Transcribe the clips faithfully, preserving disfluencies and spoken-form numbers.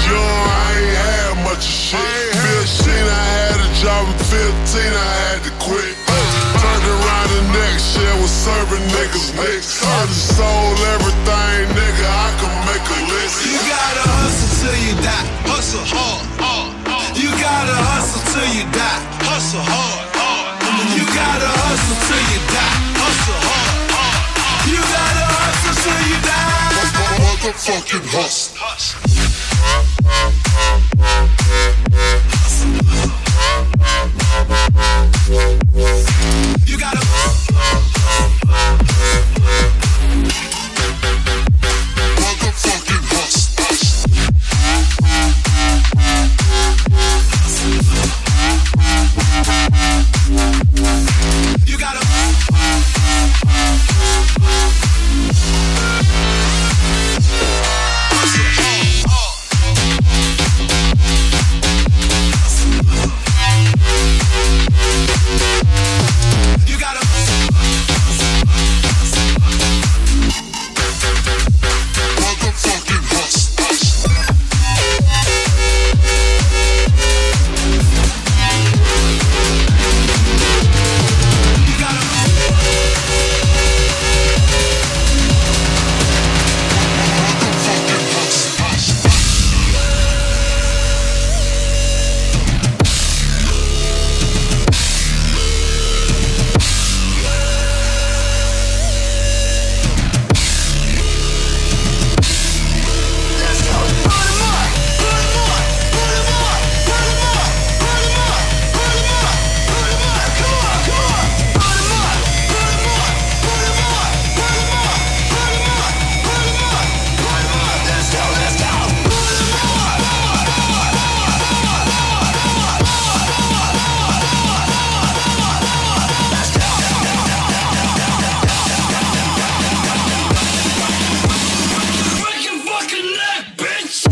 young, I ain't had much of shit. fifteen, I had a job, and fifteen, I had to quit. Turned around the next year, was serving niggas nicks. I just sold everything, nigga, I can make a list. You gotta hustle till you die, hustle hard, hard, hard. You gotta hustle till you die, hustle hard, hard. You gotta hustle till you die, hustle hard, hard. You gotta hustle till you die. Motherfucking hustle. You gotta motherfucking hustle. You gotta You gotta Motherfucking hustle. You gotta Motherfucking hustle. Break your fucking neck, bitch!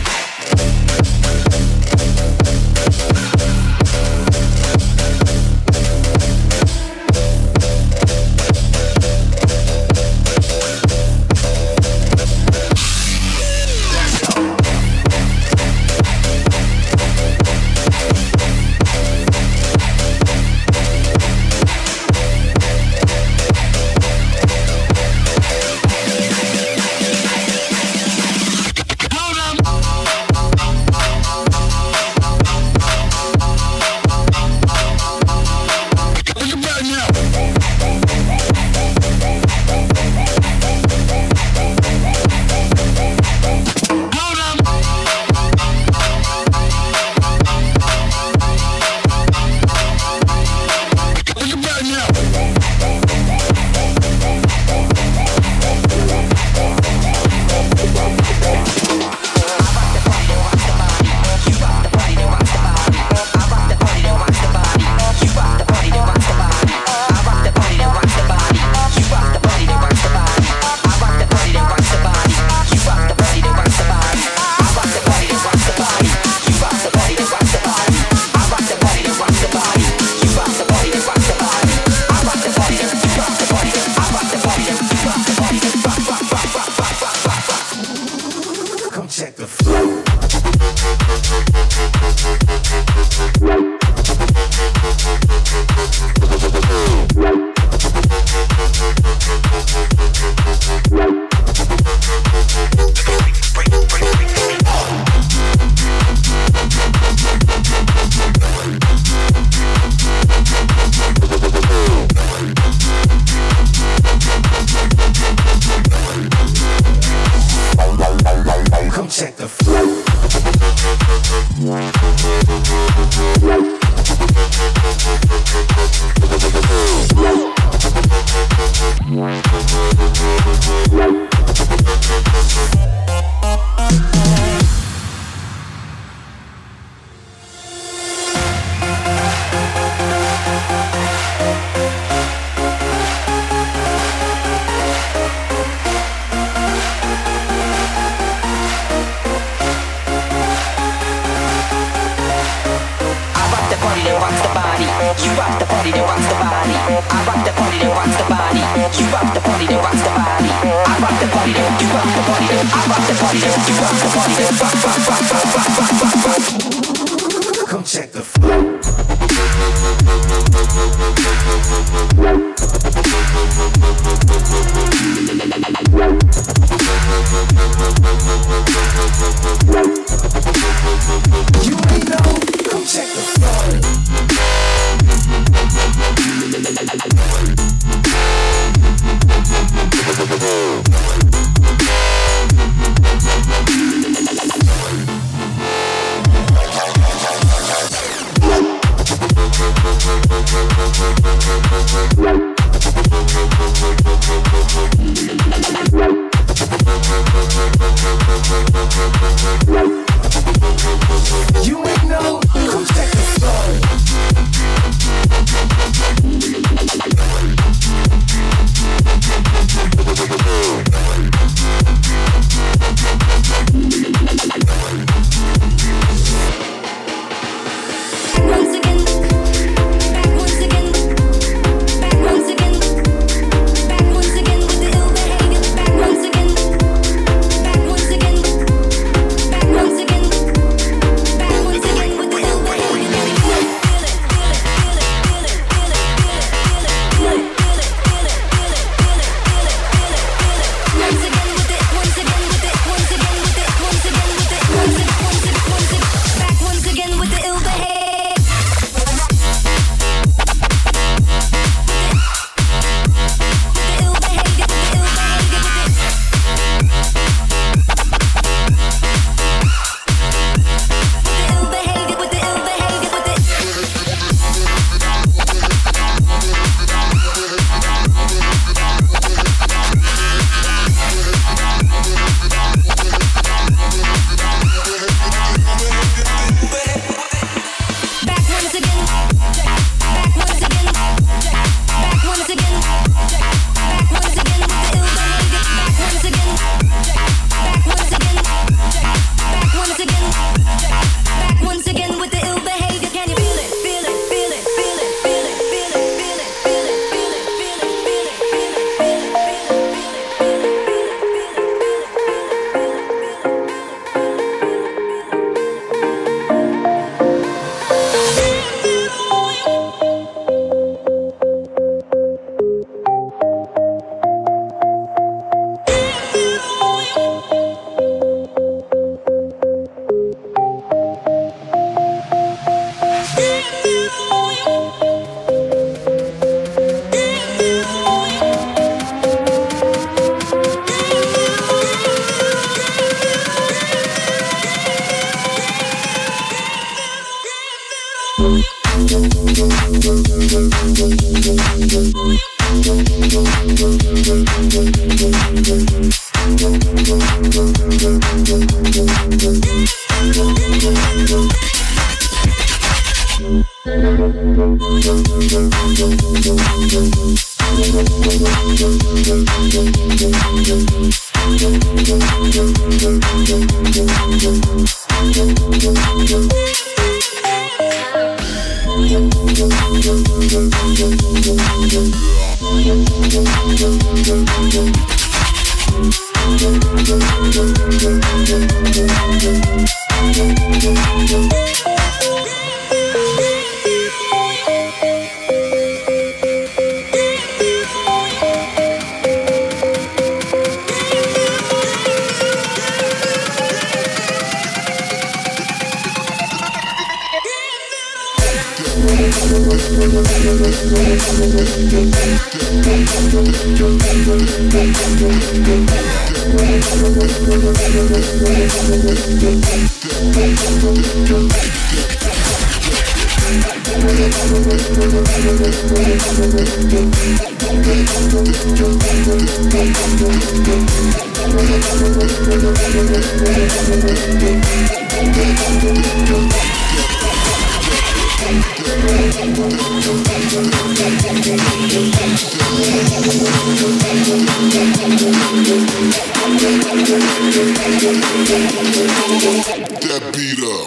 Look at right now. Hold up. Look at right now. Come check the flow. Come check the flow. You rock the party that rocks the body. I rock the party that rocks the body. You rock the party that rocks the body. I rock the party that you rock the party that I rock the party they want, you rock the party, they rock, rock, rock, rock, rock, rock, rock, rock. Come check the flow. You ain't know, come check the flow. You ain't know, come check the flow. That beat up.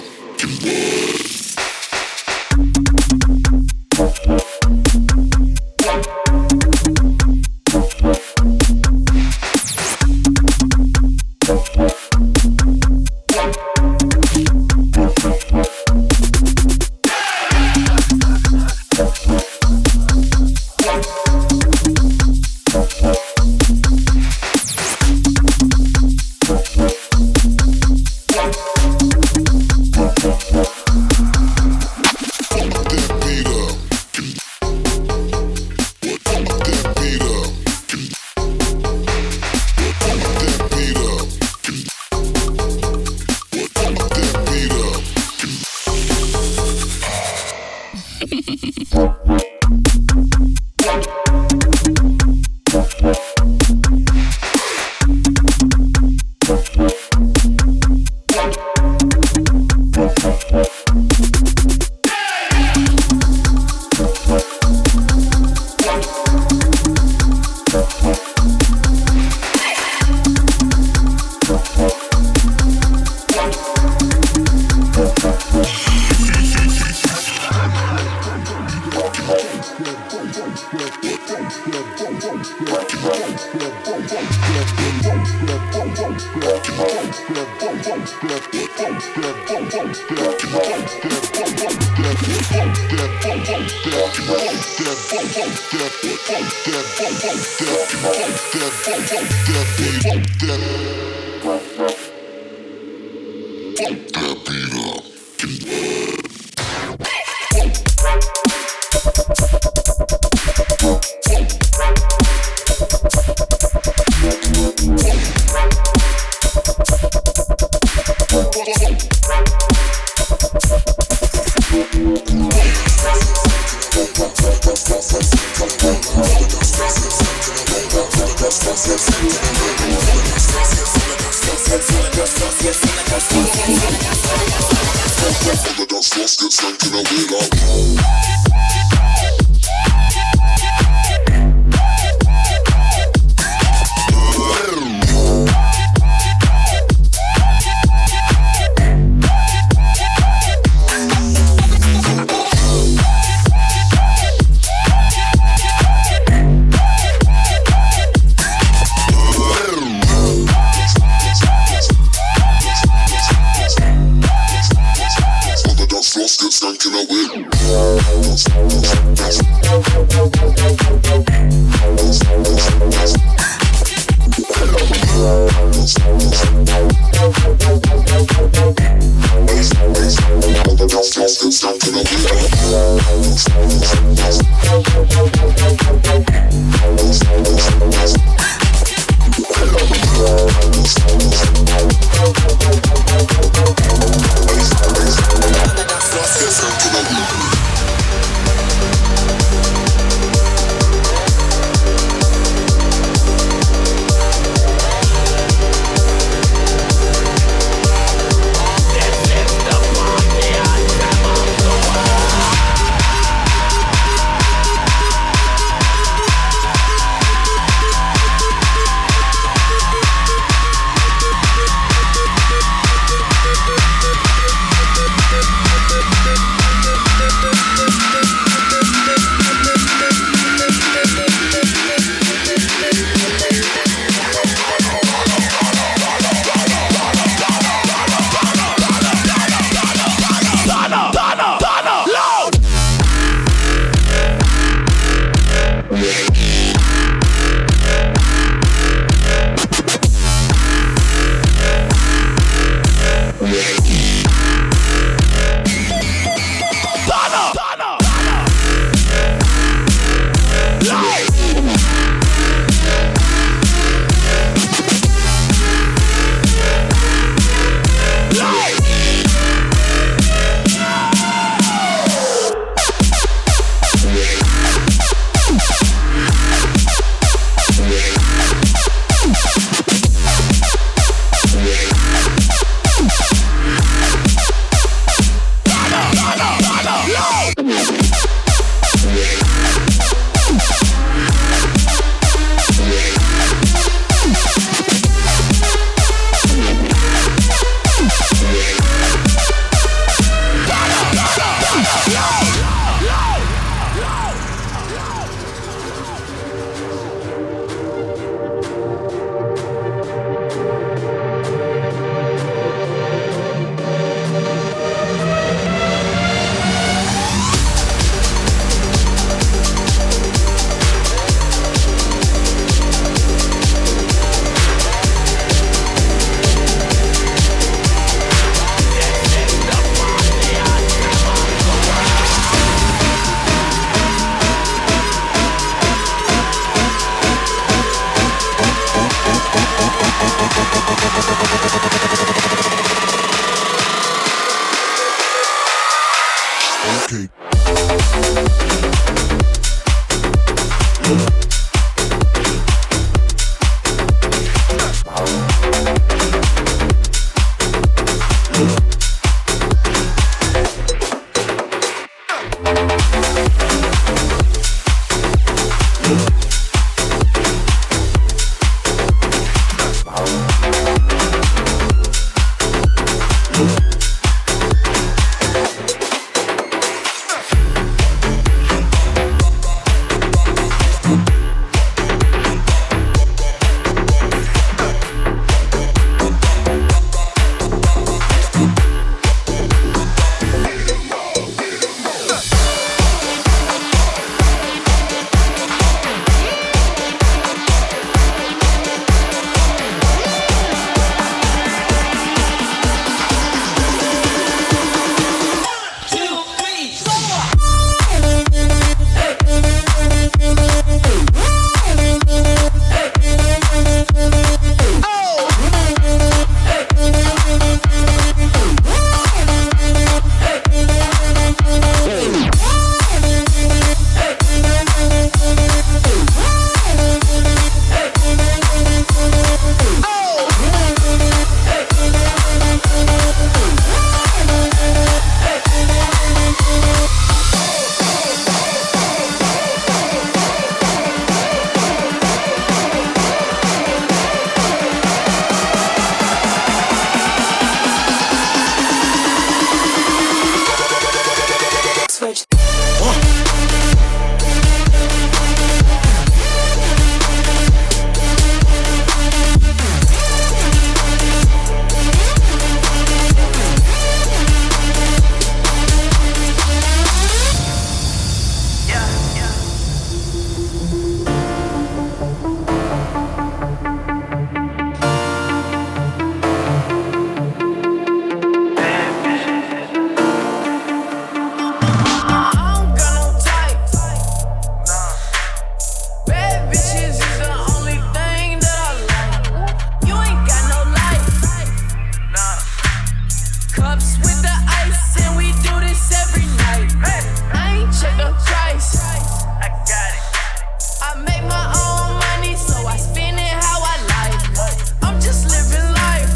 Cups with the ice, and we do this every night. I ain't check the price. I got it. I make my own money, so I spend it how I like. I'm just living life.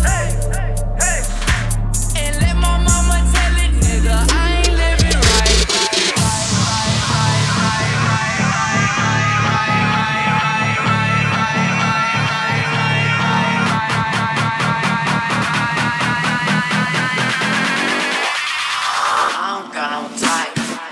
And let my mama tell it, nigga, I ain't living right. I don't got no time.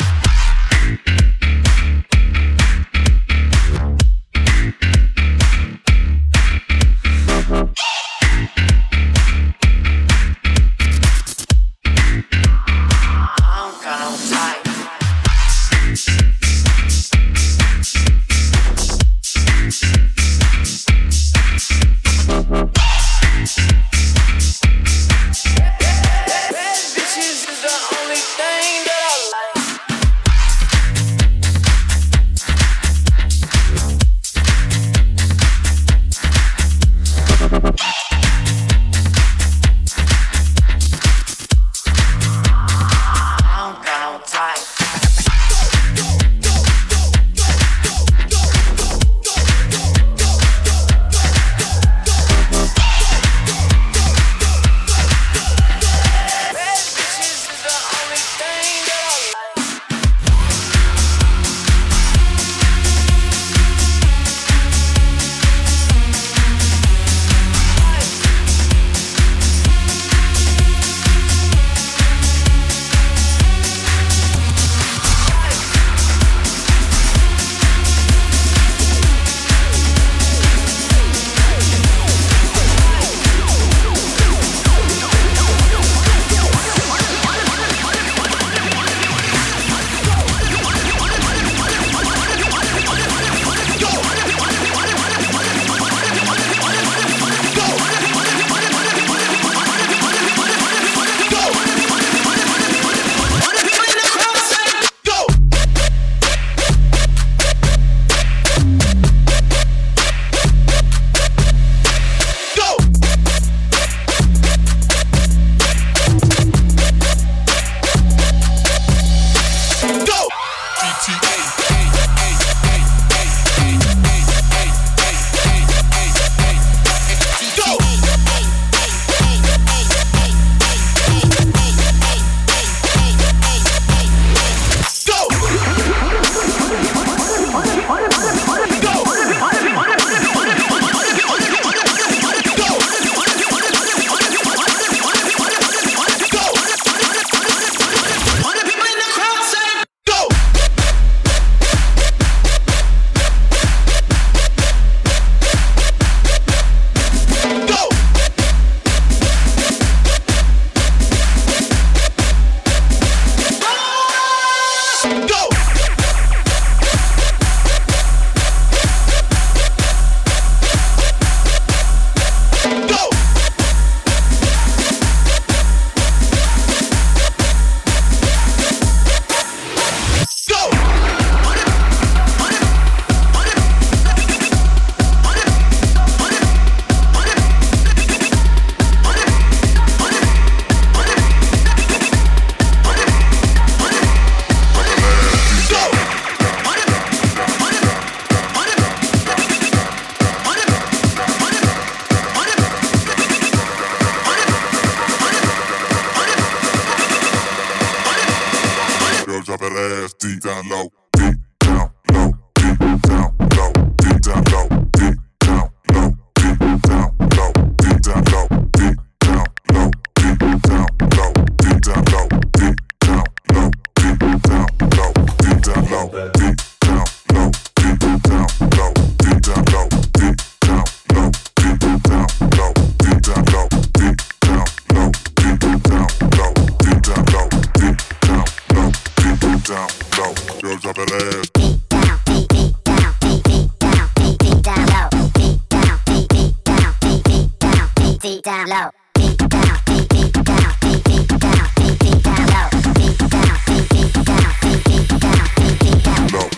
down low, beat down, beat beat down, beat beat down, beat beat down low, beat down, beat beat down, beat beat down, beat beat down low.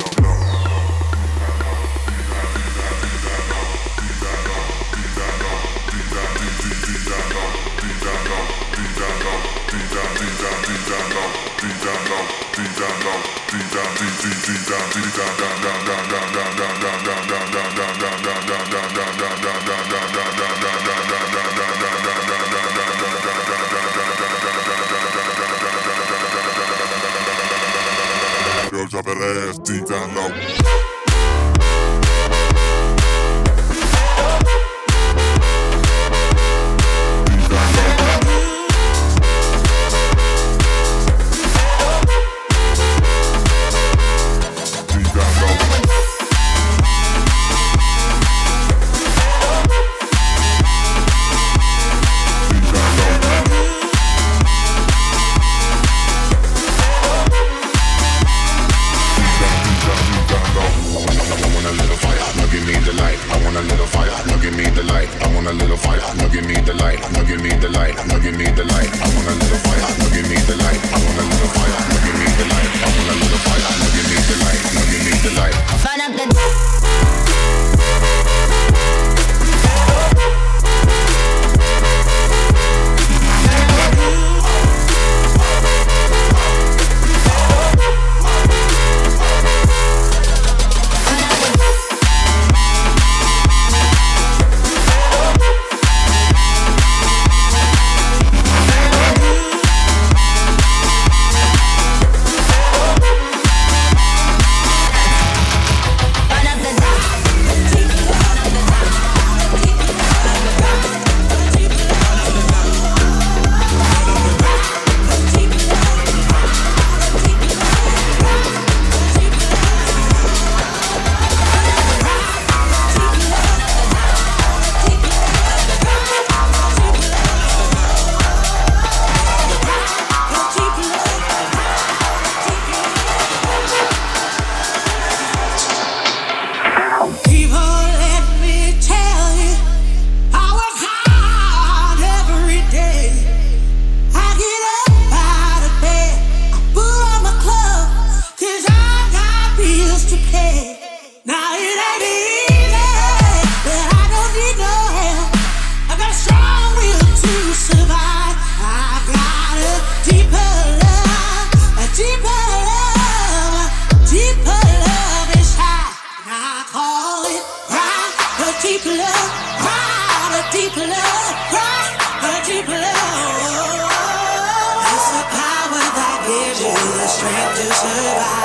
Beat down low, beat down low, beat down low, beat down low, beat down low, beat down low, beat Girl, drop that ass deep down low. Strength to survive.